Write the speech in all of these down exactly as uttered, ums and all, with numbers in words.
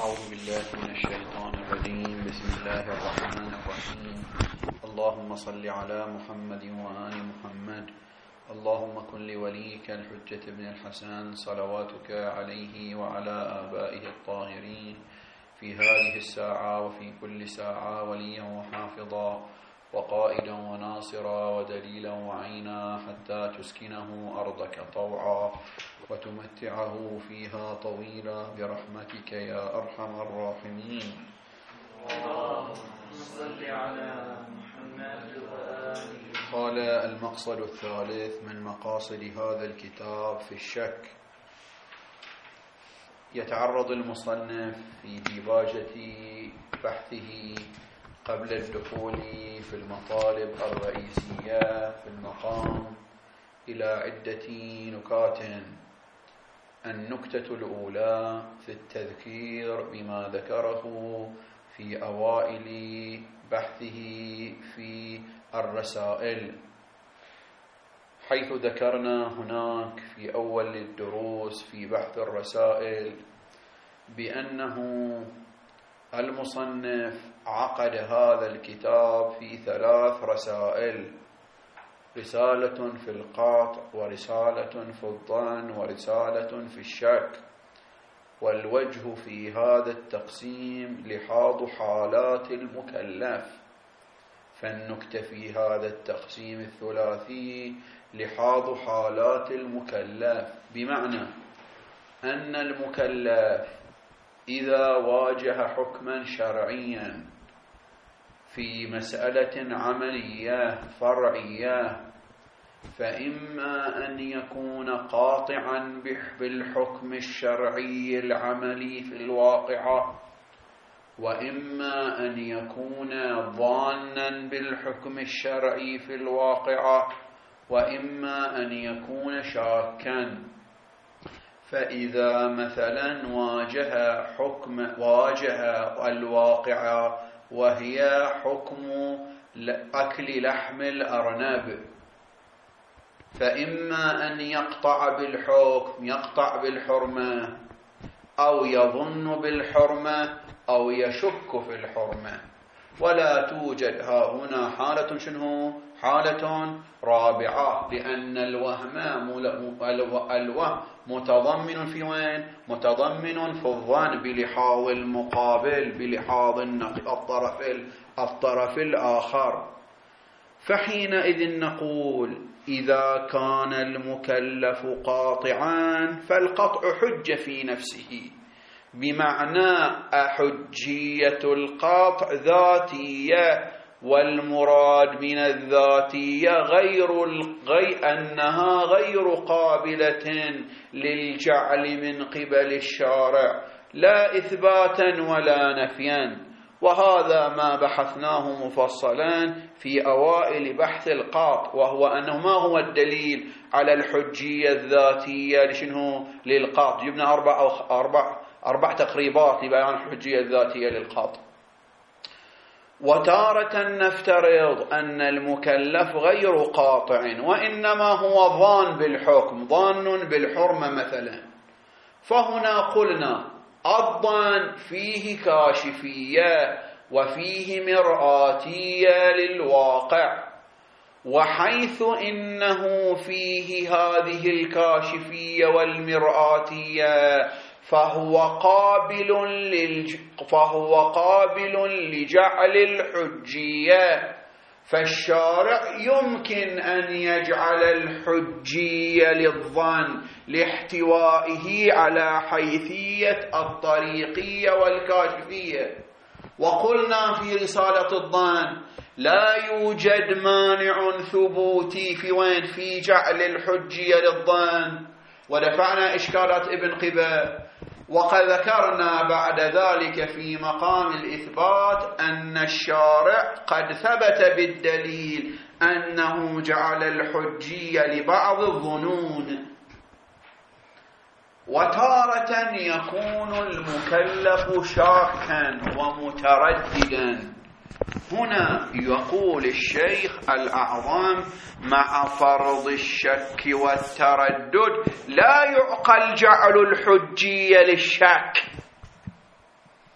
أعوذ بالله من الشيطان الرجيم. بسم الله الرحمن الرحيم. اللهم صل على محمد وآل محمد. اللهم كن لوليك الحجة بن الحسن صلواتك عليه وعلى آبائه الطاهرين في هذه الساعة وفي كل ساعة وليا وحافظا وقائدا وناصرا ودليلا وعينا حتى تسكنه أرضك طوعا وتمتعه فيها طويلا برحمتك يا أرحم الراحمين. اللهم صل على محمد وآله. قال المقصد الثالث من مقاصد هذا الكتاب في الشك. يتعرض المصنف في ديباجة بحثه قبل الدخول في المطالب الرئيسية في المقام إلى عدة نكات. النكتة الأولى في التذكير بما ذكره في أوائل بحثه في الرسائل، حيث ذكرنا هناك في أول الدروس في بحث الرسائل بأنه المصنف عقد هذا الكتاب في ثلاث رسائل: رسالة في القاطع، ورسالة في الظن، ورسالة في الشك. والوجه في هذا التقسيم لحاظ حالات المكلف، فالنكتة في هذا التقسيم الثلاثي لحاظ حالات المكلف، بمعنى أن المكلف إذا واجه حكما شرعيا في مسألة عملية فرعية، فإما أن يكون قاطعا بالحكم الشرعي العملي في الواقعة، وإما أن يكون ظانا بالحكم الشرعي في الواقعة، وإما أن يكون شاكا. فإذا مثلا واجه حكم واجه الواقعة وهي حكم أكل لحم الأرنب، فإما أن يقطع بالحكم يقطع بالحرمة، أو يظن بالحرمة، أو يشك في الحرمة. ولا توجد ها هنا حالة شنو؟ حالة رابعة، لأن الوهم الوهم متضمن في وين؟ متضمن في الظن بلحاظ المقابل، بلحاظ الطرف الطرف الآخر. فحينئذ نقول إذا كان المكلف قاطعا فالقطع حجة في نفسه، بمعنى أحجية القطع ذاتية، والمراد من الذاتية غير غي أنها غير قابلة للجعل من قبل الشارع، لا إثباتا ولا نفيا. وهذا ما بحثناه مفصلا في أوائل بحث القاطع، وهو أنه ما هو الدليل على الحجية الذاتية لشنه للقاطع. جبنا أربع أو أربع أربع تقريبات لبيان الحجية الذاتية للقاطع. وتارة نفترض أن المكلف غير قاطع، وإنما هو ظان بالحكم، ظان بالحرمة مثلا. فهنا قلنا الظن فيه كاشفية وفيه مرآتية للواقع، وحيث إنه فيه هذه الكاشفية والمرآتية فهو قابل للج... فهو قابل لجعل الحجية، فالشارع يمكن أن يجعل الحجية للظن لاحتوائه على حيثية الطريقية والكاشفية. وقلنا في رسالة الظن لا يوجد مانع ثبوتي في وين؟ في جعل الحجية للظن، ودفعنا إشكالات ابن قبة. وقد ذكرنا بعد ذلك في مقام الإثبات أن الشارع قد ثبت بالدليل أنه جعل الحجية لبعض الظنون. وتارة يكون المكلف شاكا ومترددا. هنا يقول الشيخ الأعظم: مع فرض الشك والتردد لا يعقل جعل الحجية للشك،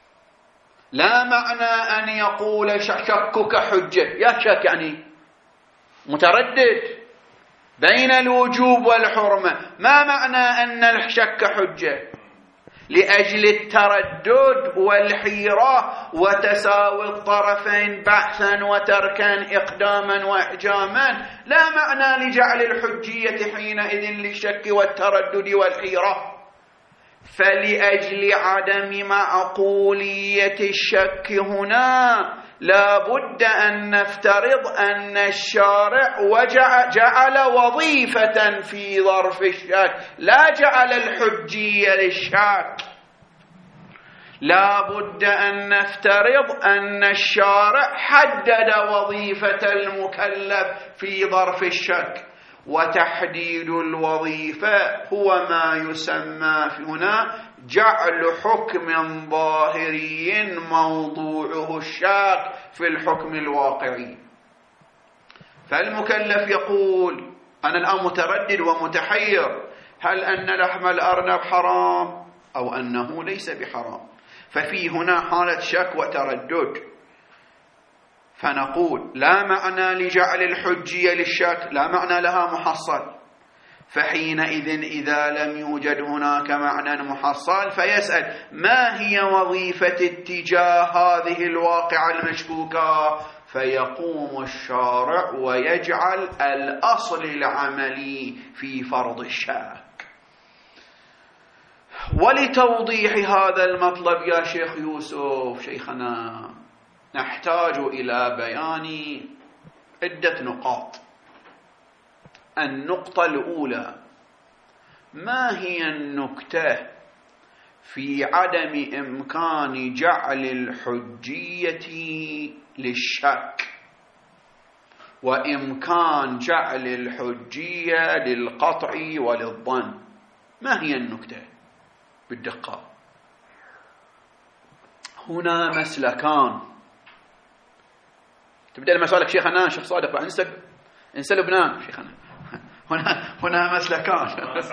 لا معنى أن يقول شكك حجة، يا شك يعني متردد بين الوجوب والحرمة، ما معنى أن الشك حجة؟ لأجل التردد والحيرة وتساوي الطرفين بحثا وتركا إقداما وإحجاما، لا معنى لجعل الحجية حينئذ للشك والتردد والحيرة. فلأجل عدم معقولية الشك هنا لا بد أن نفترض أن الشارع جعل وظيفة في ظرف الشك، لا جعل الحجية للشك. لا بد أن نفترض أن الشارع حدد وظيفة المكلف في ظرف الشك، وتحديد الوظيفة هو ما يسمى هنا جعل حكم ظاهري موضوعه الشاك في الحكم الواقعي. فالمكلف يقول أنا الآن متردد ومتحير، هل أن لحم الأرنب حرام أو أنه ليس بحرام؟ ففي هنا حالة شك وتردد، فنقول لا معنى لجعل الحجية للشك، لا معنى لها محصل. فحينئذ إذا لم يوجد هناك معنى محصل فيسأل ما هي وظيفة اتجاه هذه الواقعة المشكوكة، فيقوم الشارع ويجعل الأصل العملي في فرض الشك. ولتوضيح هذا المطلب يا شيخ يوسف شيخنا نحتاج إلى بيان عدة نقاط. النقطة الأولى، ما هي النكتة في عدم إمكان جعل الحجية للشك وإمكان جعل الحجية للقطع وللظن؟ ما هي النكتة بالدقة؟ هنا مسلكان. تبدأ المسالك شيخنا شيخ صادق، انسى انسى لبنان شيخنا. هنا هنا مسلكان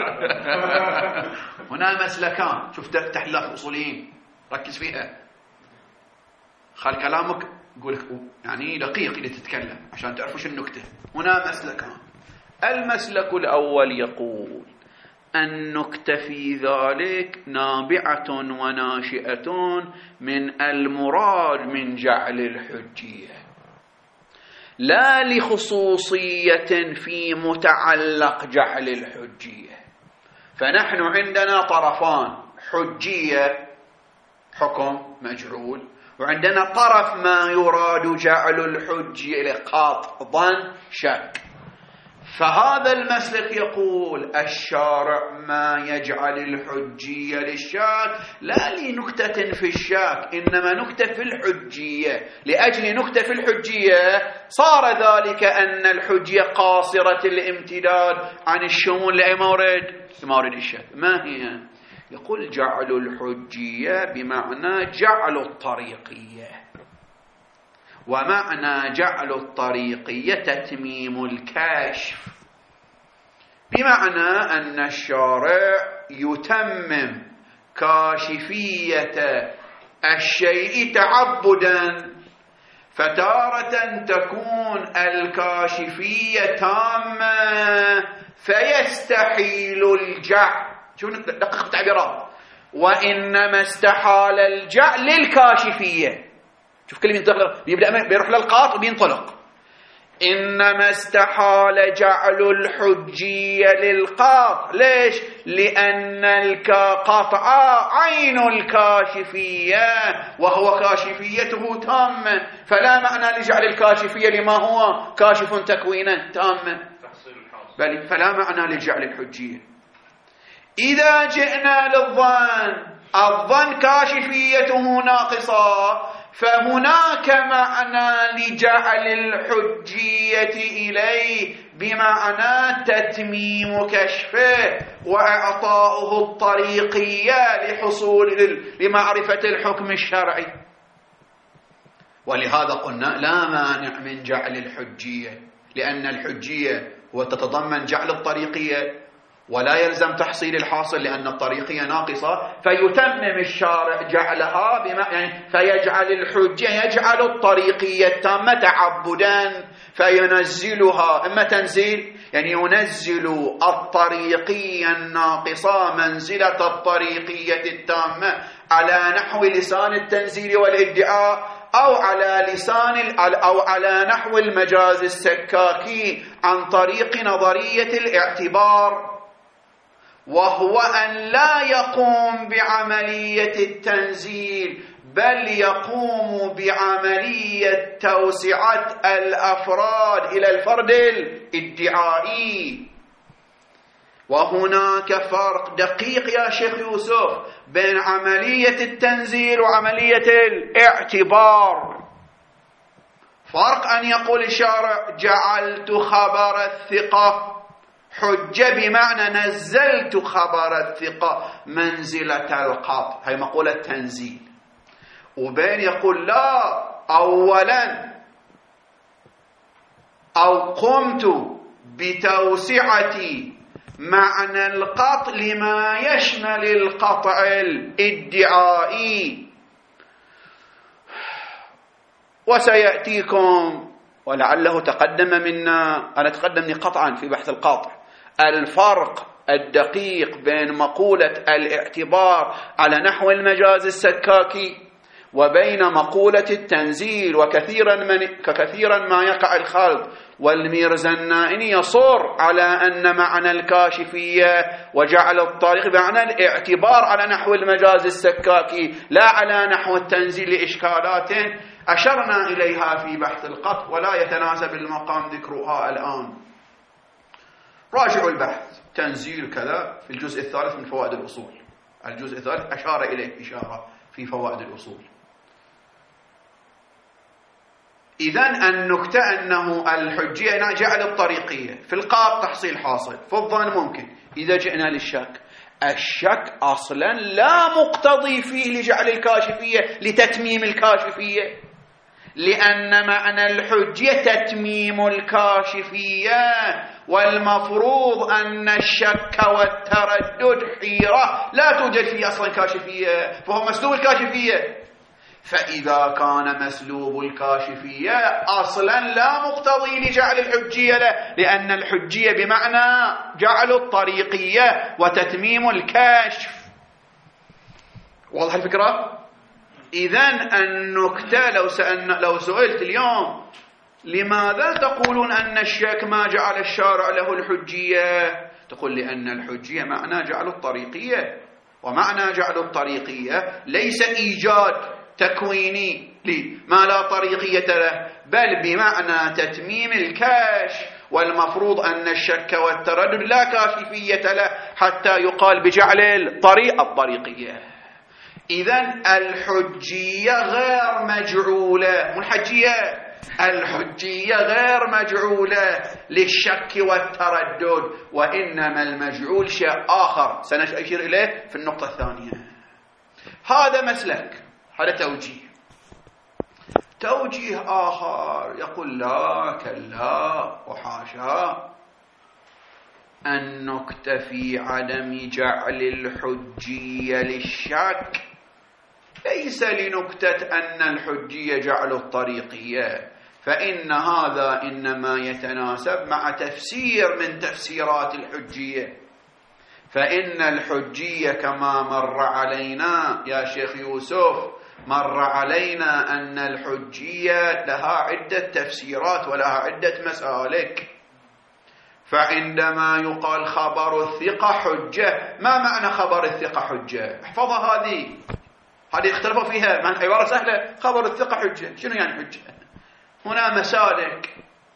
هنا مسلكان. شوف تحليلات الأصوليين ركز فيها، خل كلامك قول يعني دقيق إذا تتكلم عشان تعرفوا شو النكتة. هنا مسلكان. المسلك الأول يقول النكتة في ذلك نابعة وناشئة من المراد من جعل الحجية، لا لخصوصية في متعلق جعل الحجية. فنحن عندنا طرفان، حجية حكم مجعول، وعندنا طرف ما يراد جعل الحجية لقاط ظن شك. فهذا المسلك يقول الشارع ما يجعل الحجية للشك لا لنكتة في الشك، إنما نكتة في الحجية. لأجل نكتة في الحجية صار ذلك أن الحجية قاصرة الامتداد عن الشمول لأي مورد؟ لمورد الشك. ما هي؟ يقول جعل الحجية بمعنى جعل الطريقية، ومعنى جعل الطريقية تتميم الكشف، بمعنى أن الشارع يتمم كاشفية الشيء تعبدا، فتارة تكون الكاشفية تامة فيستحيل الجعل. شو دقق التعبيرات، وإنما استحال الجعل للكاشفية. شوف كلمة ينطلق، بيبدأ بيروح للقاط وبينطلق. إنما استحال جعل الحجية للقاط. ليش؟ لأن القطع عين الكاشفية وهو كاشفيته تامة، فلا معنى لجعل الكاشفية لما هو كاشف تكوينا تامة، بل فلا معنى لجعل الحجية. إذا جئنا للظن، الظن كاشفيته ناقصة، فهناك معنى لجعل الحجية إليه بمعنى تتميم كشفه وإعطاؤه الطريقية لحصول لمعرفة الحكم الشرعي. ولهذا قلنا لا مانع من جعل الحجية، لأن الحجية وتتضمن جعل الطريقية ولا يلزم تحصيل الحاصل لأن الطريقية ناقصة، فيتمم الشارع جعلها بما يعني فيجعل الحجة يجعل الطريقية التامة تعبدا فينزلها، إما تنزيل يعني ينزل الطريقية الناقصة منزلة الطريقية التامة على نحو لسان التنزيل والادعاء، أو على لسان أو على نحو المجاز السكاكي عن طريق نظرية الاعتبار، وهو أن لا يقوم بعملية التنزيل بل يقوم بعملية توسعة الأفراد إلى الفرد الادعائي. وهناك فرق دقيق يا شيخ يوسف بين عملية التنزيل وعملية الاعتبار. فرق أن يقول الشارع جعلت خبر الثقة حجة بمعنى نزلت خبر الثقة منزلة القطع، هي مقولة تنزيل، وبين يقول لا أولا أو قمت بتوسعة معنى القطع لما يشمل القطع الادعائي. وسيأتيكم ولعله تقدم منا، أنا تقدمني قطعا في بحث القاطع، الفرق الدقيق بين مقولة الاعتبار على نحو المجاز السكاكي وبين مقولة التنزيل. وكثيرا من كثيرا ما يقع الخلط، والميرزا النائني يصر على أن معنى الكاشفية وجعل الطريق بمعنى الاعتبار على نحو المجاز السكاكي لا على نحو التنزيل لإشكالات أشرنا إليها في بحث القطع ولا يتناسب المقام ذكرها الآن. راجعوا البحث تنزيل كذا في الجزء الثالث من فوائد الأصول، الجزء الثالث أشار إليه إشارة في فوائد الأصول. إذن النكتة أنه الحجية جعل الطريقية في القاط تحصيل حاصل، في الظن ممكن. إذا جئنا للشك، الشك أصلا لا مقتضي فيه لجعل الكاشفية لتتميم الكاشفية، لأن معنى الحجية تتميم الكاشفية، والمفروض أن الشك والتردد حيرة لا توجد فيه أصلا كاشفية، فهو مسلوب الكاشفية. فإذا كان مسلوب الكاشفية أصلا لا مقتضي لجعل الحجية له، لأن الحجية بمعنى جعل الطريقية وتتميم الكشف. واضح الفكرة؟ إذن النكتة لو سألنا لو سئلت اليوم لماذا تقولون أن الشك ما جعل الشارع له الحجية؟ تقول لأن الحجية معنى جعل الطريقية، ومعنى جعل الطريقية ليس إيجاد تكويني لما لا طريقية له، بل بمعنى تتميم الكشف، والمفروض أن الشك والتردد لا كاشفية له حتى يقال بجعل الطريقة الطريقية. إذن الحجية غير مجعولة، مو الحجية، الحجية غير مجعولة للشك والتردد، وإنما المجعول شيء آخر سنشير إليه في النقطة الثانية. هذا مسلك، هذا توجيه. توجيه آخر يقول لا كلا وحاشا، أن نكتفي عدم جعل الحجية للشك ليس لنكتة أن الحجية جعل الطريقية، فإن هذا إنما يتناسب مع تفسير من تفسيرات الحجية. فإن الحجية كما مر علينا يا شيخ يوسف، مر علينا أن الحجية لها عدة تفسيرات ولها عدة مسالك. فعندما يقال خبر الثقة حجة، ما معنى خبر الثقة حجة؟ احفظها هذه، هذه اختلفوا فيها، معنى عبارة سهلة، خبر الثقة حجة، شنو يعني حجة؟ هنا مسالك.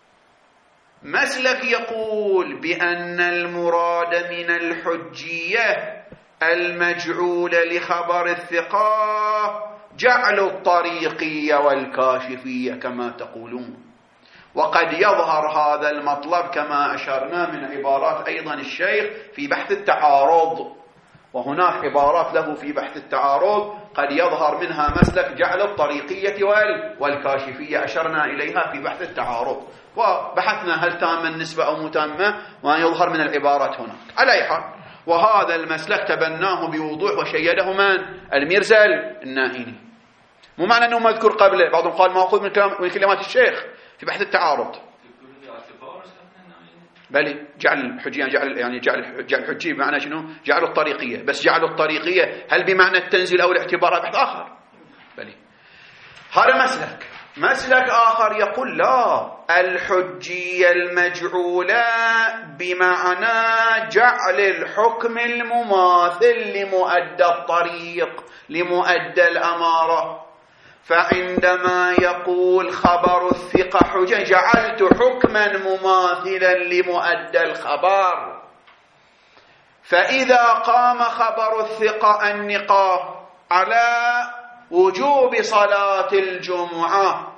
مسلك يقول بأن المراد من الحجية المجعول لخبر الثقة جعل الطريقية والكاشفية كما تقولون. وقد يظهر هذا المطلب كما أشرنا من عبارات أيضا الشيخ في بحث التعارض، وهناك عبارات له في بحث التعارض قد يظهر منها مسلك جعل الطريقية والكاشفية، أشرنا إليها في بحث التعارض وبحثنا هل تامة النسبة أو متامة، ما يظهر من العبارات هناك. على أي حال، وهذا المسلك تبناه بوضوح وشيده من؟ الميرزا النائيني. مو معنى أنه مذكور قبله، بعضهم قال مأخوذ من كلمات الشيخ في بحث التعارض. بل جعل الحجية جعل يعني جعل جعل الحجية بمعنى شنو؟ جعل الطريقية، بس جعل الطريقية هل بمعنى التنزيل أو الاعتبار؟ هذا بحث آخر. بل هذا مسلك. مسلك آخر يقول لا، الحجية المجعولة بمعنى جعل الحكم المماثل لمؤدى الطريق، لمؤدى الأمارة. فعندما يقول خبر الثقة حجة، جعلت حكما مماثلا لمؤدى الخبر. فإذا قام خبر الثقة النقاة على وجوب صلاة الجمعة،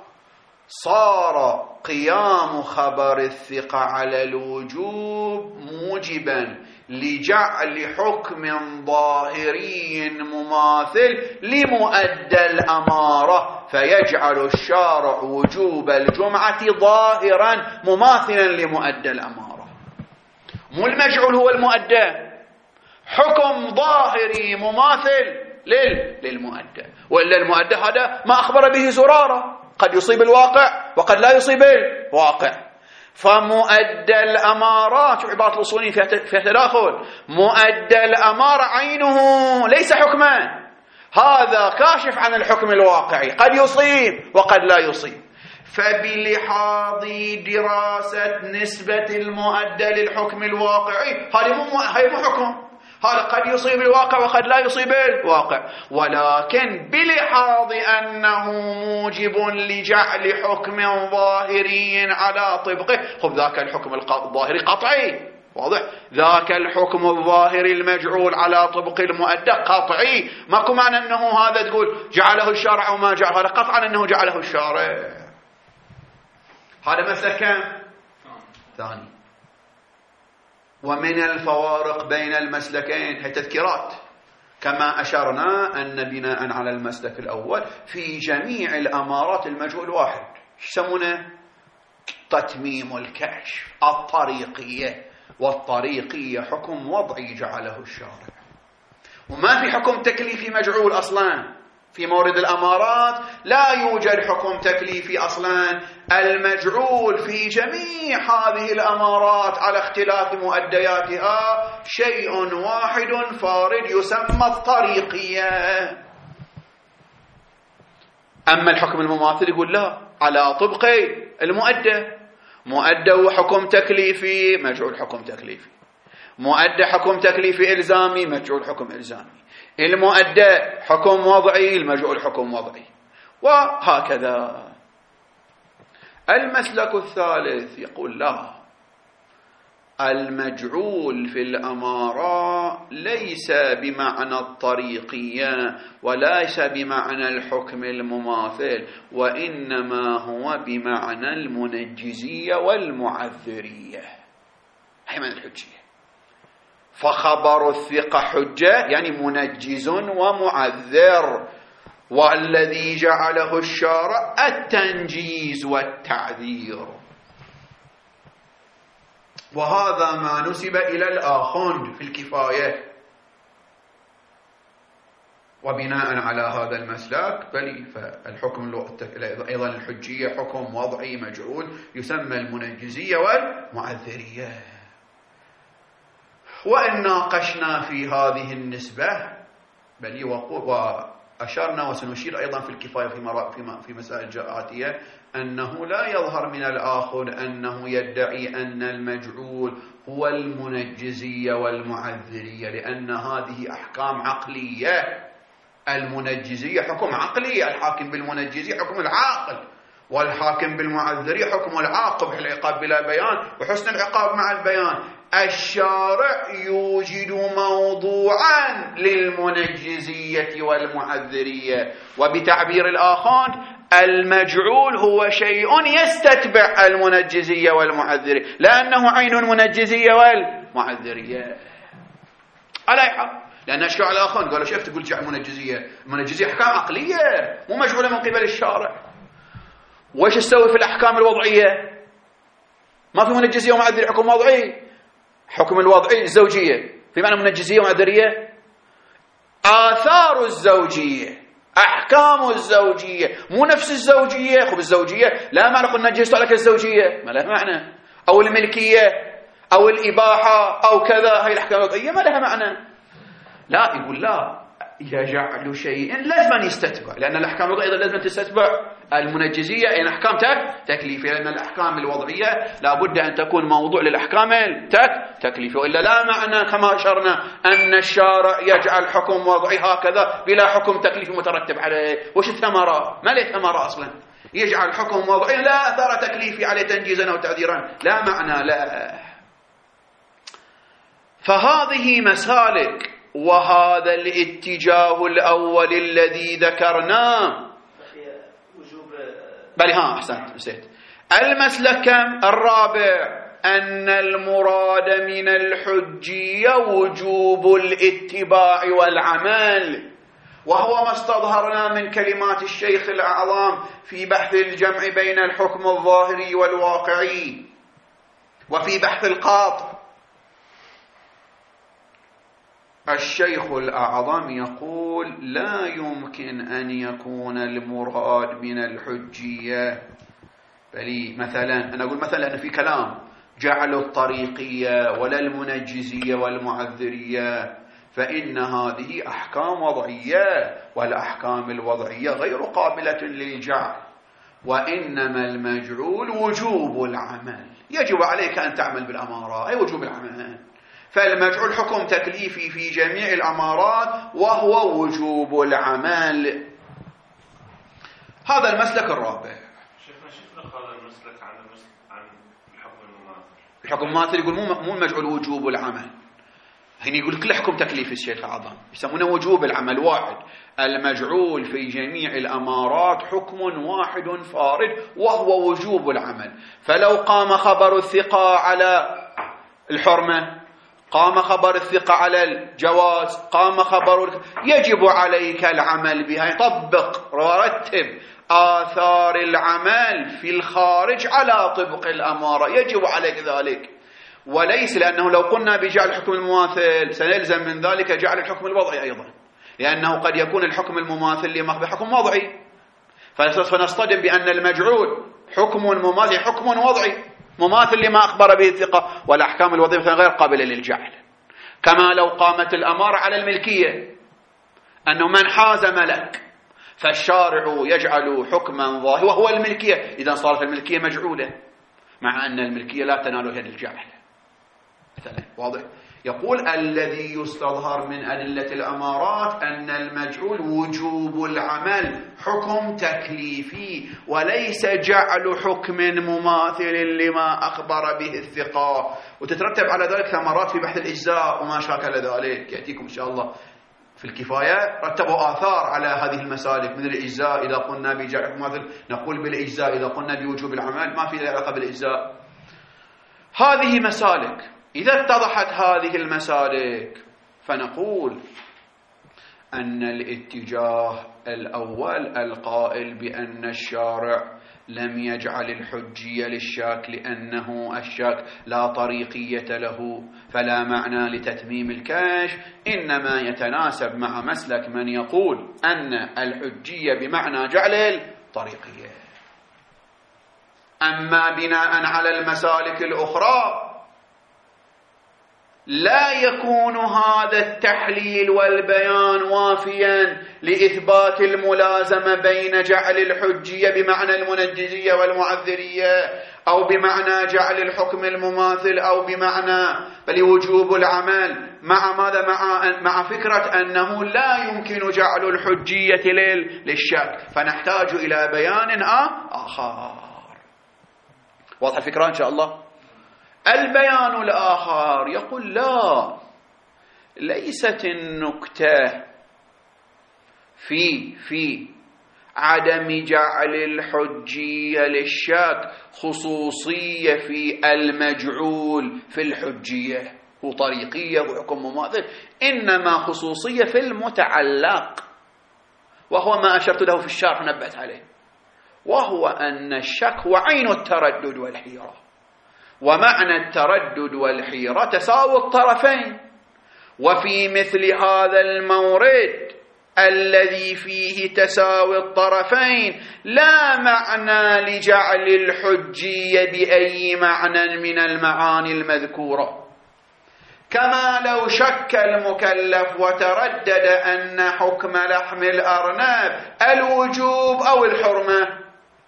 صار قيام خبر الثقة على الوجوب موجبا لجعل حكم ظاهري مماثل لمؤدى الأمارة، فيجعل الشارع وجوب الجمعة ظاهرا مماثلا لمؤدى الأمارة. مو المجعول هو المؤدى، حكم ظاهري مماثل للمؤدى، وإلا المؤدى هذا ما أخبر به زرارة، قد يصيب الواقع وقد لا يصيب الواقع. فمؤدى الأمارات، شو عبارة الأصوليين فيها تداخل، مؤدى الأمارة عينه ليس حكما، هذا كاشف عن الحكم الواقعي، قد يصيب وقد لا يصيب. فبلحاظ دراسة نسبة المؤدى للحكم الواقعي، هذا مو حكم، هذا قد يصيب الواقع وقد لا يصيب الواقع، ولكن بلحاظ أنه موجب لجعل حكم ظاهري على طبقه. خب ذاك الحكم الظاهري قطعي، واضح، ذاك الحكم الظاهري المجعول على طبق المؤدى قطعي، ماكو معنى أنه هذا تقول جعله الشارع وما جعل، هذا قطعا أنه جعله الشارع. هذا مسألة كم؟ ثاني. ومن الفوارق بين المسلكين هي تذكيرات، كما أشرنا أن بناء على المسلك الأول في جميع الأمارات المجهول واحد، يسمونه تتميم الكشف، الطريقية، والطريقية حكم وضعي جعله الشارع، وما في حكم تكليفي مجعول أصلا. في مورد الأمارات لا يوجد حكم تكليفي أصلا، المجعول في جميع هذه الأمارات على اختلاف مؤدياتها شيء واحد فارد يسمى الطريقية. أما الحكم المماثل يقول لا، على طبق المؤدى، مؤدى وحكم تكليفي مجعول حكم تكليفي، مؤدى حكم تكليفي إلزامي مجعول حكم إلزامي، المؤدى حكم وضعي المجعول حكم وضعي، وهكذا. المسلك الثالث يقول لا، المجعول في الأمارة ليس بمعنى الطريقية وليس بمعنى الحكم المماثل، وإنما هو بمعنى المنجزية والمعذرية، هي من الحجية. فخبر الثقة حجة يعني منجز ومعذر، والذي جعله الشارع التنجيز والتعذير. وهذا ما نسب إلى الآخوند في الكفاية. وبناء على هذا المسلك بل فالحكم أيضا الحجية حكم وضعي مجعول يسمى المنجزية والمعذرية. وإن ناقشنا في هذه النسبة بل وأشرنا وسنشير أيضا في الكفاية في في مسائل آتية أنه لا يظهر من الآخر أنه يدعي أن المجعول هو المنجزية والمعذرية، لأن هذه أحكام عقلية. المنجزية حكم عقلي، الحاكم بالمنجزية حكم العاقل، والحاكم بالمعذرية حكم العاقب، العقاب بلا بيان وحسن العقاب مع البيان. الشارع يوجد موضوعا للمنجزية والمعذرية، وبتعبير الآخر المجعول هو شيء يستتبع المنجزية والمعذرية، لأنه عين المنجزية والمعذرية. على حال لأن الشيوعية الآخرون قالوا شيخ تقول جعل المنجزية، المنجزية أحكام عقلية مو مجعولة من قبل الشارع. وإيش تسوي في الأحكام الوضعية؟ ما في منجزية ومعذرية، حكم وضعي. حكم الوضعي الزوجية في معنى منجزية ومعذرية. آثار الزوجية، أحكام الزوجية مو نفس الزوجية. خب الزوجية لا معنى قلنا نجزت لك الزوجية، ما لها معنى. أو الملكية أو الإباحة أو كذا، هاي الأحكام الوضعية ما لها معنى. لا، يقول لا، يجعل شيء لازم يستتبع، لأن الأحكام الوضعية لازم تستتبع المنجزية، يعني أحكام تكليفية، لأن الأحكام الوضعية لابد أن تكون موضوع للأحكام التكليفية، وإلا لا معنى كما أشرنا أن الشارع يجعل حكم وضعي هكذا بلا حكم تكليفي مترتب عليه. وش الثمرة؟ ما له ثمرة أصلا. يجعل حكم وضعي لا أثر تكليفي عليه تنجيزا أو تعذيرا، لا معنى لا. فهذه مسالك، وهذا الاتجاه الأول الذي ذكرناه. بل ها أحسنت نسيت المسلك الرابع، أن المراد من الحجية وجوب الاتباع والعمل، وهو ما استظهرنا من كلمات الشيخ الأعظم في بحث الجمع بين الحكم الظاهري والواقعي وفي بحث القاطع. الشيخ الأعظم يقول لا يمكن أن يكون المراد من الحجية، بل مثلا أنا أقول مثلا أن في كلام جعل الطريقية ولا المنجزية والمعذرية، فإن هذه أحكام وضعية، والأحكام الوضعية غير قابلة للجعل، وإنما المجعول وجوب العمل، يجب عليك أن تعمل بالأمارة، أي وجوب العمل. فالمجعول حكم تكليفي في جميع الأمارات وهو وجوب العمل. هذا المسلك الرابع. شيخنا شفنا قال المسلك عن المسلك عن الحكم المماثل. الحكم المماثل يقول مو مو المجعول وجوب العمل، هنا يقول كل حكم تكليفي الشيخ الأعظم يسمونه وجوب العمل واحد. المجعول في جميع الأمارات حكم واحد فارد وهو وجوب العمل. فلو قام خبر الثقة على الحرمة، قام خبر الثقة على الجواز، قام خبر، يجب عليك العمل بها. يطبق ورتب آثار العمل في الخارج على طبق الأمارة، يجب عليك ذلك. وليس لأنه لو قلنا بجعل الحكم المماثل سنلزم من ذلك جعل الحكم الوضعي أيضا، لأنه قد يكون الحكم المماثل لما بحكم وضعي، فنصطدم بأن المجعول حكم مماثل حكم وضعي مماثل لما أخبر به الثقة، والأحكام الوضعية غير قابلة للجعل. كما لو قامت الأمارة على الملكية، أنه من حاز ملك فالشارع يجعل حكما ظاهرا وهو الملكية، إذا صارت الملكية مجعولة، مع أن الملكية لا تنال يد الجعل مثلا. واضح؟ يقول الذي يستظهر من أدلة الأمارات أن المجعول وجوب العمل حكم تكليفي، وليس جعل حكم مماثل لما أخبر به الثقة. وتترتب على ذلك ثمرات في بحث الإجزاء وما شاكل ذلك، يأتيكم إن شاء الله في الكفاية. رتبوا آثار على هذه المسالك من الإجزاء إذا قلنا بجعل حكم مماثل، نقول بالإجزاء إذا قلنا بوجوب العمل، ما في علاقة بالإجزاء. هذه مسالك. إذا اتضحت هذه المسالك فنقول أن الاتجاه الأول القائل بأن الشارع لم يجعل الحجية للشاك لأنه الشاك لا طريقية له فلا معنى لتتميم الكشف، إنما يتناسب مع مسلك من يقول أن الحجية بمعنى جعل الطريقية. أما بناء على المسالك الأخرى لا يكون هذا التحليل والبيان وافيا لإثبات الملازمة بين جعل الحجية بمعنى المنجزية والمعذرية، أو بمعنى جعل الحكم المماثل، أو بمعنى بل وجوب العمل، مع ماذا؟ مع مع فكرة أنه لا يمكن جعل الحجية للشك، فنحتاج إلى بيان آخر. واضح الفكرة إن شاء الله؟ البيان الآخر يقول لا، ليست النكتة في في عدم جعل الحجية للشك خصوصية في المجعول في الحجية، هو طريقية وحكم مماثل، إنما خصوصية في المتعلق، وهو ما أشرت له في الشرح نبهت عليه، وهو أن الشك هو عين التردد والحيرة، ومعنى التردد والحيرة تساوي الطرفين. وفي مثل هذا المورد الذي فيه تساوي الطرفين لا معنى لجعل الحجية بأي معنى من المعاني المذكورة، كما لو شك المكلف وتردد أن حكم لحم الأرنب الوجوب أو الحرمة،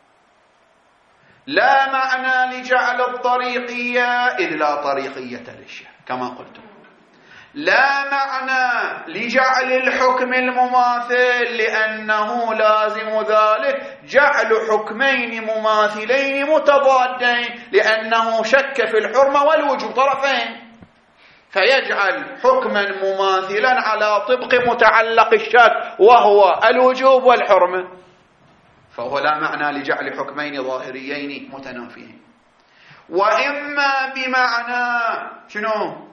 لا معنى لجعل الطريقية إذ لا طريقية للشك كما قلت، لا معنى لجعل الحكم المماثل لأنه لازم ذلك جعل حكمين مماثلين متضادين، لأنه شك في الحرمة والوجوب طرفين، فيجعل حكما مماثلا على طبق متعلق الشك وهو الوجوب والحرمة، فهو لا معنى لجعل حكمين ظاهريين متنافيين. وإما بمعنى شنو؟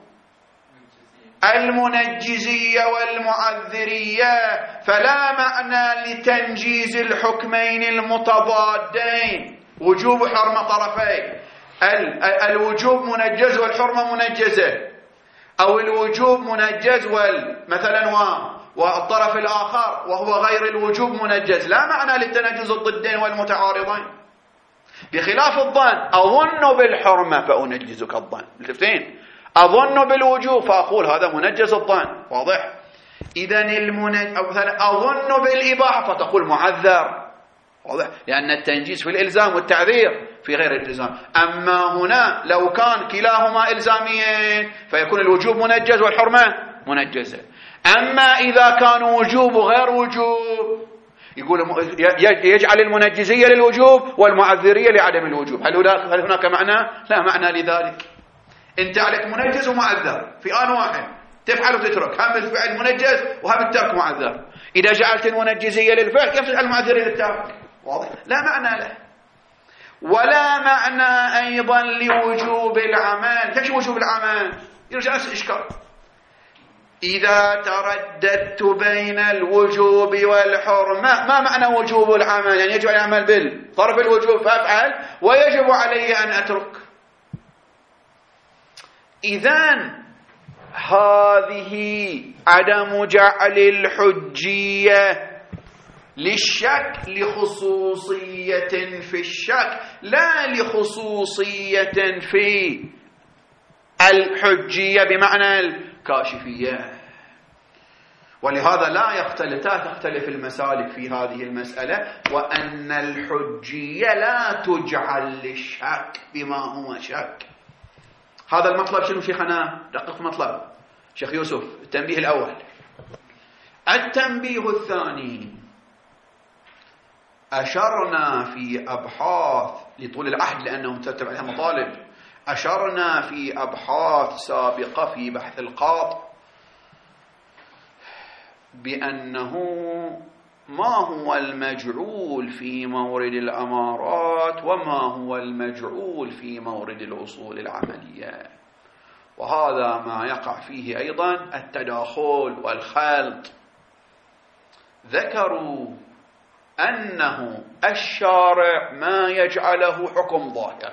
المنجزية والمعذرية، فلا معنى لتنجيز الحكمين المتضادين، وجوب حرمة طرفين، الوجوب منجز والحرمة منجزة، أو الوجوب منجز مثلا والطرف الآخر وهو غير الوجوب منجز، لا معنى للتنجز الضدين والمتعارضين. بخلاف الظن، أظن بالحرمة فأنجزك الظن، شفتين؟ أظن بالوجوب فأقول هذا منجز الظن، واضح؟ إذن المنج... أو مثلا أظن بالإباحة فتقول معذر، واضح؟ لأن التنجيز في الإلزام والتعذير في غير الإلزام. أما هنا لو كان كلاهما إلزاميين فيكون الوجوب منجز والحرمة منجزة. أما إذا كان وجوب وغير وجوب يقول يجعل المنجزية للوجوب والمعذرية لعدم الوجوب. هل هناك, هل هناك معنى؟ لا معنى لذلك. انت عليك منجز ومعذر في آن واحد، تفعل وتترك، هم الفعل منجز وهم الترك معذر. إذا جعلت المنجزية للفعل كيف تجعل المعذرية للترك؟ واضح؟ لا معنى له. ولا معنى أيضا لوجوب العمل. كيف وجوب العمل؟ يرجع نفس الإشكال. إذا ترددت بين الوجوب والحرمة، ما معنى وجوب العمل؟ يعني يجب أن أعمل بالطرف الوجوب فأفعل ويجب علي أن أترك. إذن هذه عدم جعل الحجية للشك لخصوصية في الشك، لا لخصوصية في الحجية بمعنى الكاشفية. ولهذا لا يختلف تختلف المسالك في هذه المسألة، وأن الحجية لا تجعل للشك بما هو شك. هذا المطلب شنو شيخنا؟ دقق مطلب شيخ يوسف. التنبيه الأول. التنبيه الثاني، أشرنا في أبحاث لطول العهد لأنه ترتب عليها مطالب، أشرنا في أبحاث سابقة في بحث القاط بأنه ما هو المجعول في مورد الأمارات وما هو المجعول في مورد الأصول العملية، وهذا ما يقع فيه أيضا التداخل والخلط. ذكروا أنه الشارع ما يجعله حكم ظاهر،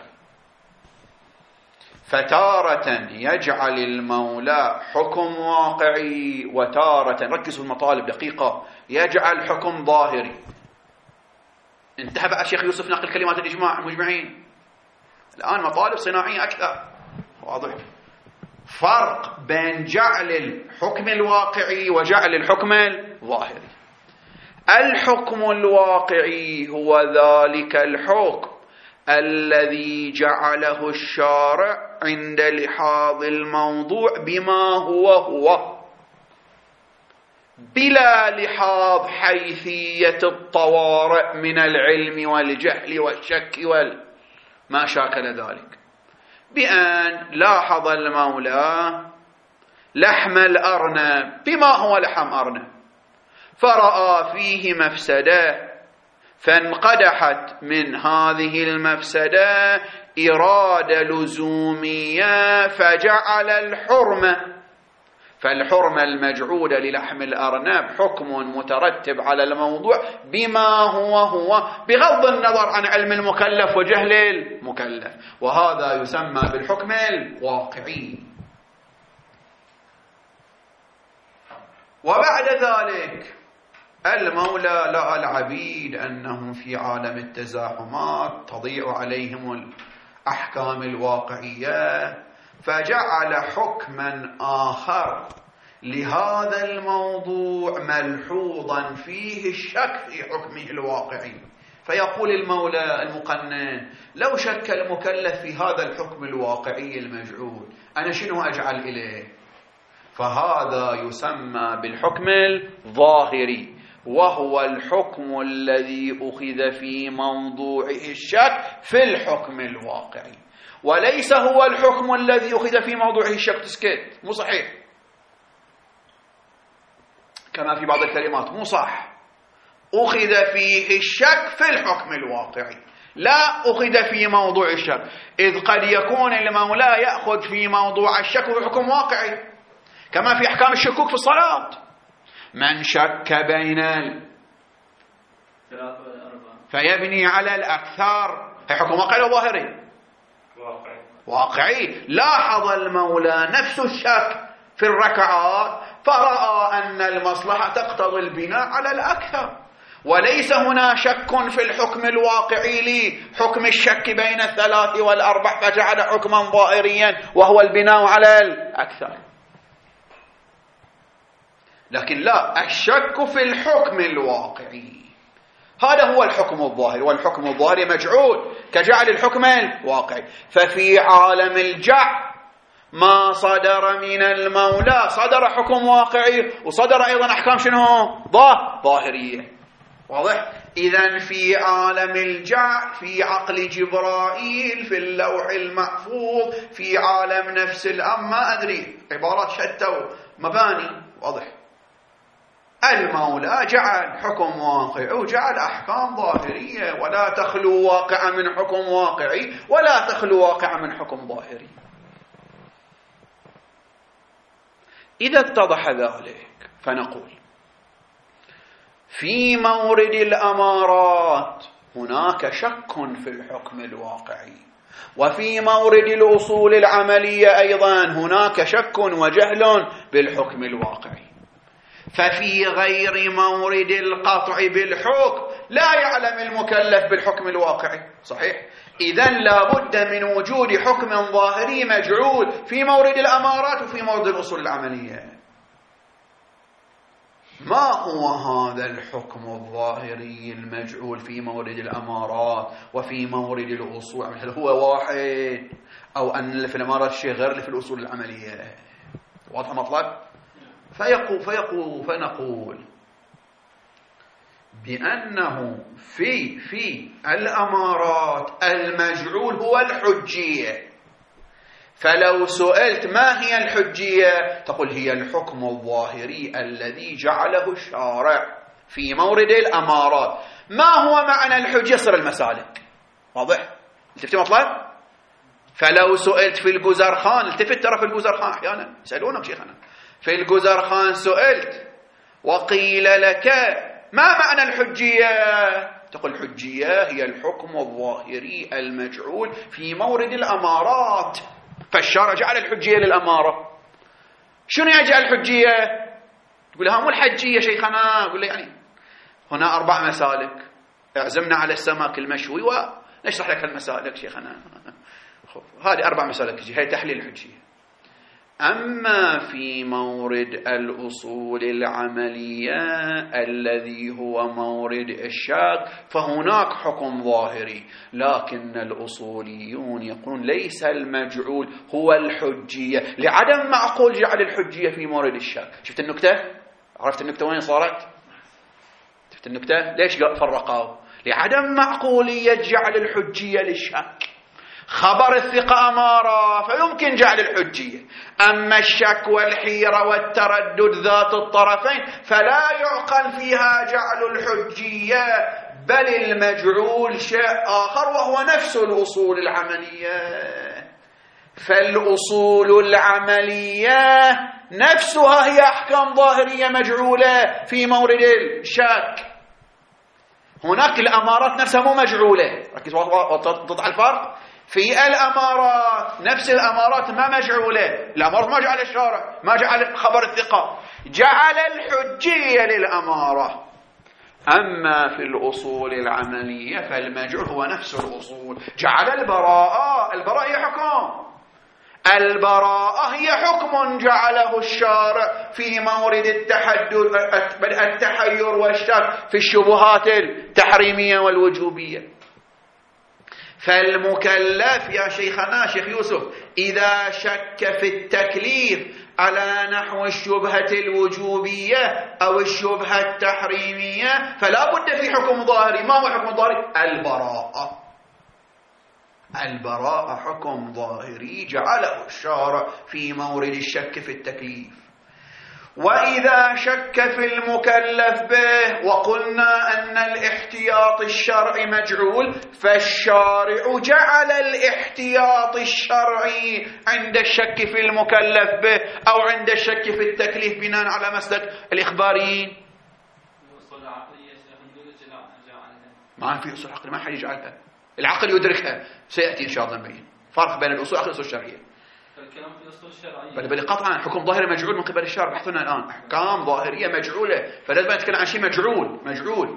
فتارة يجعل المولى حكم واقعي، وتارة ركزوا المطالب دقيقة يجعل حكم ظاهري. انتهى بقى الشيخ يوسف نقل كلمات الإجماع المجمعين، الآن مطالب صناعية أكثر. واضح فرق بين جعل الحكم الواقعي وجعل الحكم الظاهري. الحكم الواقعي هو ذلك الحكم الذي جعله الشارع عند لحاظ الموضوع بما هو هو، بلا لحاظ حيثية الطوارئ من العلم والجهل والشك وما شاكل ذلك. بأن لاحظ المولى لحم الأرنب بما هو لحم أرنب، فرأى فيه مفسدة، فانقدحت من هذه المفسدة إرادة لزومية فجعل الحرمة، فالحرمة المجعولة للحم الأرنب حكم مترتب على الموضوع بما هو هو بغض النظر عن علم المكلف وجهل المكلف، وهذا يسمى بالحكم الواقعي. وبعد ذلك المولى لقى العبيد أنهم في عالم التزاحمات تضيع عليهم الأحكام الواقعية، فجعل حكما آخر لهذا الموضوع ملحوظا فيه الشك في حكمه الواقعي. فيقول المولى المقنن: لو شك المكلف في هذا الحكم الواقعي المجعول أنا شنو أجعل إليه؟ فهذا يسمى بالحكم الظاهري، وهو الحكم الذي أخذ في موضوعه الشك في الحكم الواقعي، وليس هو الحكم الذي أخذ في موضوعه الشك. تسكت، مو صحيح، كما في بعض الكلمات مو صح. أخذ فيه الشك في الحكم الواقعي، لا أخذ في موضوع الشك، إذ قد يكون المولى يأخذ في موضوع الشك في حكم واقعي، كما في أحكام الشكوك في الصلاة. من شك بين ال... فيبني على الأكثر، هي حكم واقعي وظاهري؟ واقعي. واقعي. لاحظ المولى نفس الشك في الركعات فرأى أن المصلحة تقتضي البناء على الأكثر، وليس هنا شك في الحكم الواقعي لحكم الشك بين الثلاث والأربع فجعل حكما ظاهريا وهو البناء على الأكثر. لكن لا، الشك في الحكم الواقعي هذا هو الحكم الظاهري، والحكم الظاهري مجعول كجعل الحكم الواقعي. ففي عالم الجعل ما صدر من المولى صدر حكم واقعي، وصدر أيضا أحكام شنو؟ ظاهرية. واضح؟ إذن في عالم الجعل، في عقل جبرائيل، في اللوح المحفوظ، في عالم نفس الأمر، ما أدري، عبارات شتى ومباني. واضح؟ المولى جعل حكم واقعي وجعل أحكام ظاهرية، ولا تخلو واقع من حكم واقعي ولا تخلو واقع من حكم ظاهري. إذا اتضح ذلك فنقول: في مورد الأمارات هناك شك في الحكم الواقعي، وفي مورد الأصول العملية أيضا هناك شك وجهل بالحكم الواقعي. ففي غير مورد القطع بالحكم لا يعلم المكلف بالحكم الواقعي. صحيح؟ إذن لا بد من وجود حكم ظاهري مجعول في مورد الأمارات وفي مورد الأصول العملية. ما هو هذا الحكم الظاهري المجعول في مورد الأمارات وفي مورد الأصول؟ هل هو واحد، أو أن اللي في الأمارات شيء غير اللي في الأصول العملية؟ واضح مطلب؟ فيقول فيقول فنقول بأنه في في الأمارات المجعول هو الحجية. فلو سئلت ما هي الحجية تقول هي الحكم الظاهري الذي جعله الشارع في مورد الأمارات. ما هو معنى الحجية؟ صر المسالك. واضح؟ التفتي مطلب؟ فلو سئلت في الجزرخان، التفت ترى في الجزرخان أحيانا يسألونك شيخنا، في الجزرخان سئلت وقيل لك ما معنى الحجية؟ تقول الحجية هي الحكم الظاهري المجعول في مورد الأمارات. فالشارع جعل الحجية للأمارة. شنو يجعل الحجية؟ تقول لها مو الحجية شيخنا، أقول له يعني هنا أربع مسالك، اعزمنا على السمك المشوي ونشرح لك المسالك شيخنا. هذه أربع مسالك، هي تحليل الحجية. أما في مورد الأصول العملية الذي هو مورد الشك فهناك حكم ظاهري، لكن الأصوليون يقولون ليس المجعول هو الحجية لعدم معقول جعل الحجية في مورد الشك. شفت النكتة؟ عرفت النكتة وين صارت؟ شفت النكتة؟ ليش فرقوا؟ لعدم معقولية جعل الحجية للشك. خبر الثقة أمارة فيمكن جعل الحجية، أما الشك والحيرة والتردد ذات الطرفين فلا يعقل فيها جعل الحجية بل المجعول شيء آخر وهو نفس الأصول العملية. فالأصول العملية نفسها هي أحكام ظاهرية مجعولة في مورد الشك. هناك الأمارات نفسها مو مجعولة، ركز تضع الفرق. في الأمارات نفس الأمارات ما مجعولة، الأمارات ما جعل الشارع، ما جعل خبر الثقة، جعل الحجية للأمارة. أما في الأصول العملية فالمجعول هو نفس الأصول. جعل البراءة، البراءة هي حكم، البراءة هي حكم جعله الشارع في مورد التحير والشك في الشبهات التحريمية والوجوبية. فالمكلف يا شيخنا شيخ يوسف إذا شك في التكليف على نحو الشبهة الوجوبية أو الشبهة التحريمية فلا بد في حكم ظاهري. ما هو حكم ظاهري؟ البراءة. البراءة حكم ظاهري جعله الشارع في مورد الشك في التكليف. وإذا شك في المكلف به وقلنا أن الاحتياط الشرعي مجعول، فالشارع جعل الاحتياط الشرعي عند الشك في المكلف به أو عند الشك في التكليف بناء على مسلك الإخباريين. ما في أصول عقلية، ما حد يجعلها، العقل يدركها، سيأتي إن شاء الله نبين فرق بين الأصول العقلية والأصول الشرعية. الكلام في الأصول الشرعية بل بل قطعا حكم ظاهري مجعول من قبل الشارع. بحثنا الآن أحكام ظاهرية مجعولة، فلازم نتكلم عن شيء مجعول مجعول.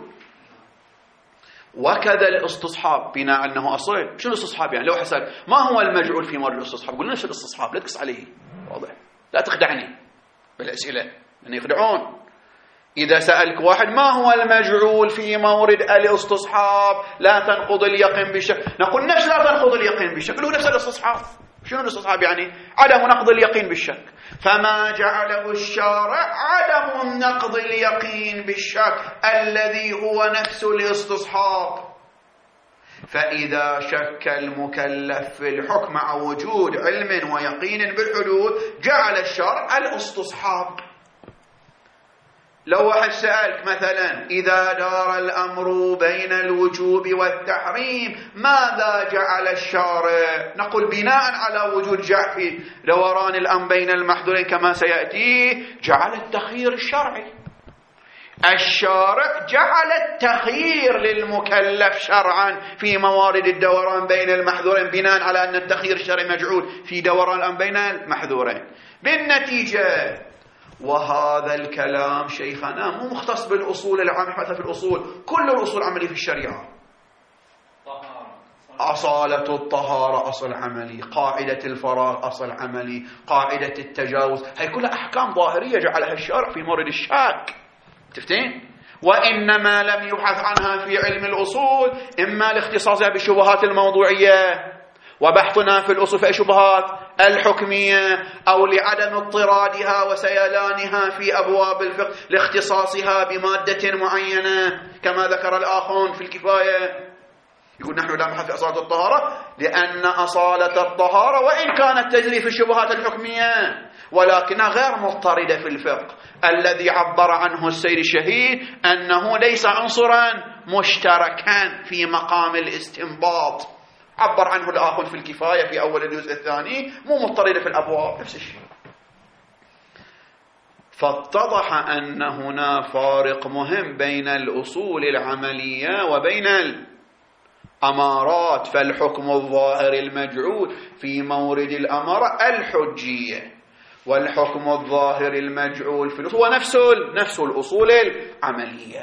وكذا الاستصحاب بناء على أنه أصل. شنو الاستصحاب يعني؟ لو حسأل ما هو المجعول في مورد الاستصحاب، قلنا نفس الاستصحاب، لا تقص عليه، واضح، لا تخدعني بالأسئلة لأن يخدعون. إذا سألك واحد ما هو المجعول في مورد الاستصحاب لا تنقض اليقين بالشك، نقول نفس لا تنقض اليقين بالشك، هو نفس الاستصحاب. شنو الاستصحاب يعني؟ عدم نقض اليقين بالشك. فما جعله الشارع عدم نقض اليقين بالشك الذي هو نفس الاستصحاب. فإذا شك المكلف في الحكم مع وجود علم ويقين بالحدود جعل الشارع الاستصحاب. لو واحد سألك مثلا إذا دار الأمر بين الوجوب والتحريم ماذا جعل الشارع؟ نقول بناء على وجود جع في دوران الأمر بين المحظورين كما سيأتي جعل التخيير الشرعي. الشارع جعل التخيير للمكلف شرعا في موارد الدوران بين المحظورين بناء على أن التخيير الشرعي مجعول في دوران الأمر بين المحظورين. بالنتيجة وهذا الكلام شيخنا مو مختص بالأصول العامة، حتى في الأصول كل الأصول العملية في الشريعة. أصالة الطهارة أصل عملي، قاعدة الفراغ أصل عملي، قاعدة التجاوز، هي كلها أحكام ظاهرية جعلها الشارع في مورد الشك. تفتين؟ وإنما لم يبحث عنها في علم الأصول إما لاختصاصها بالشبهات الموضوعية، وبحثنا في الأصول في الشبهات الحكمية، أو لعدم اضطرادها وسيلانها في أبواب الفقه لاختصاصها بمادة معينة كما ذكر الآخرون في الكفاية. يقول نحن لا نبحث في أصالة الطهارة لأن أصالة الطهارة وإن كانت تجري في الشبهات الحكمية ولكنها غير مضطردة في الفقه الذي عبر عنه السيد الشهيد أنه ليس عنصرا مشتركا في مقام الاستنباط. عبر عنه الآخر في الكفاية في أول الجزء الثاني مو مضطردة في الأبواب، نفس الشيء. فاتضح أن هنا فارق مهم بين الأصول العملية وبين الأمارات. فالحكم الظاهر المجعول في مورد الأمارة الحجية، والحكم الظاهر المجعول في الأصول هو نفس نفس الأصول العملية.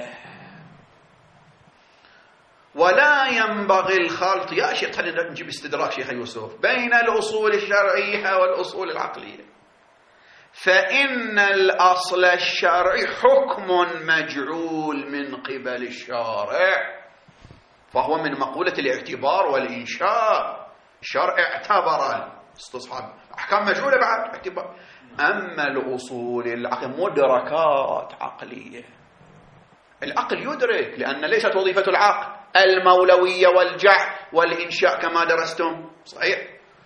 ولا ينبغي الخلط يا شيخ، خلينا نجيب استدراك شيخ يوسف بين الأصول الشرعية والأصول العقلية. فإن الأصل الشرعي حكم مجعول من قبل الشارع، فهو من مقولة الاعتبار والإنشاء. الشرع اعتبر استصحاب أحكام مجعولة بعد اعتبار. أما الأصول العقلية مدركات عقلية، العقل يدرك لأن ليست وظيفة العقل المولوية والجعل والإنشاء كما درستم، صحيح؟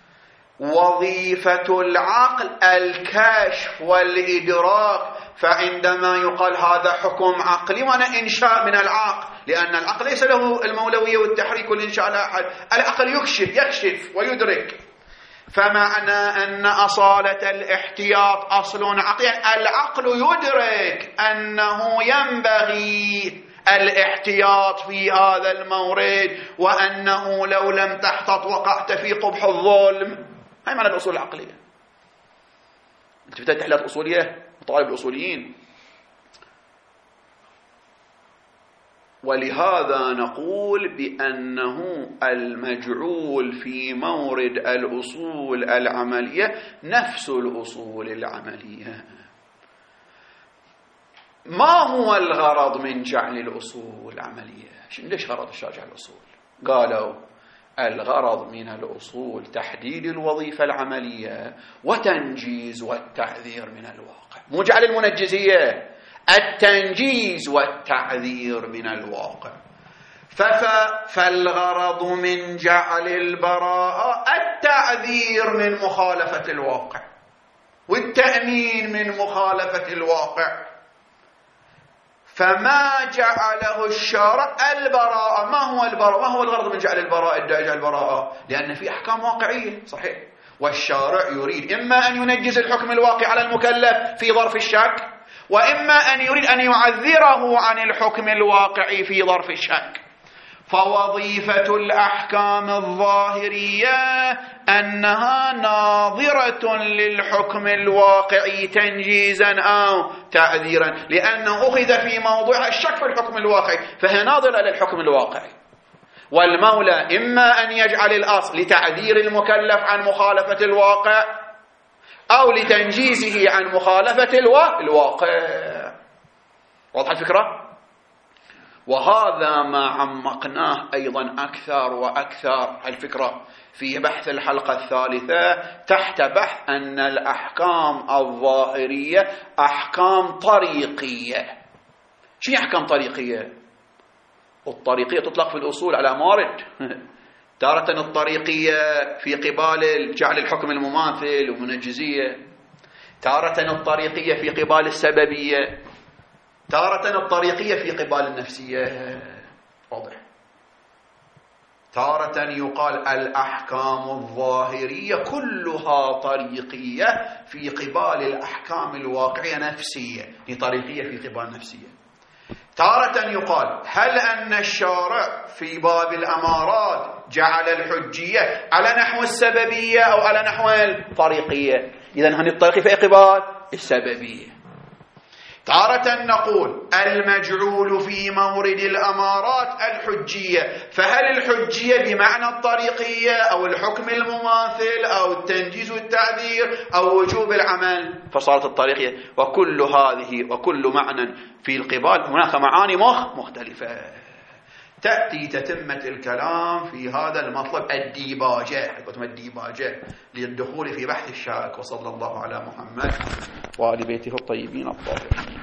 وظيفة العقل الكشف والإدراك. فعندما يقال هذا حكم عقلي وأنا إنشاء من العقل لأن العقل ليس له المولوية والتحريك والإنشاء على أحد. العقل يكشف يكشف ويدرك. فمعنى أن أصالة الاحتياط أصل عقلي، العقل يدرك أنه ينبغي الاحتياط في هذا المورد، وأنه لو لم تحتط وقعت في قبح الظلم. هاي معنى الأصول العقلية. أنت بدأت تحلات أصولية وطالب الأصوليين. ولهذا نقول بأنه المجعول في مورد الأصول العملية نفس الأصول العملية. ما هو الغرض من جعل الأصول العملية؟ ليش غرض الشارع الأصول؟ قالوا الغرض من الأصول تحديد الوظيفة العملية وتنجيز والتعذير من الواقع، مو جعل المنجزية، التنجيز والتعذير من الواقع. فالغرض من جعل البراءة التعذير من مخالفة الواقع والتأمين من مخالفة الواقع. فما جعله الشارع البراءة. ما هو البراءة؟ ما هو الغرض من جعل البراءة الداعي البراءة؟ لأن في أحكام واقعية صحيح، والشارع يريد إما أن ينجز الحكم الواقع على المكلف في ظرف الشك، وإما أن يريد أن يعذره عن الحكم الواقعي في ظرف الشك. فوظيفة الأحكام الظاهرية أنها ناظرة للحكم الواقعي تنجيزا أو تعذيرا، لأنه أخذ في موضوع الشك في الحكم الواقعي، فهي ناظرة للحكم الواقعي. والمولى إما أن يجعل الأصل لتعذير المكلف عن مخالفة الواقع أو لتنجيزه عن مخالفة الواقع. واضح الفكرة؟ وهذا ما عمقناه أيضا أكثر وأكثر الفكرة في بحث الحلقة الثالثة تحت بحث أن الأحكام الظاهرية أحكام طريقية. شو أحكام طريقية؟ الطريقية تطلق في الأصول على موارد. تارة الطريقية في قبال جعل الحكم المماثل ومنجزية، تارة الطريقية في قبال السببية، تارة الطريقية في قبال النفسية. واضح؟ تارة يقال الأحكام الظاهرية كلها طريقية في قبال الأحكام الواقعية نفسية، هي طريقية في قبال نفسية. تارة يقال هل أن الشارع في باب الأمارات جعل الحجية على نحو السببية أو على نحو الطريقية؟ إذن هذه الطريقية في قبال السببية. تارة نقول المجعول في مورد الأمارات الحجية، فهل الحجية بمعنى الطريقية أو الحكم المماثل أو التنجيز والتعذير أو وجوب العمل؟ فصارت الطريقية. وكل هذه وكل معنى في القبال هناك معاني مخ مختلفة. تأتي تتمة الكلام في هذا المطلب الديباجة، حكمة الديباجة للدخول في بحث الشاك. وصلى الله على محمد وآل بيته الطيبين الطاهرين.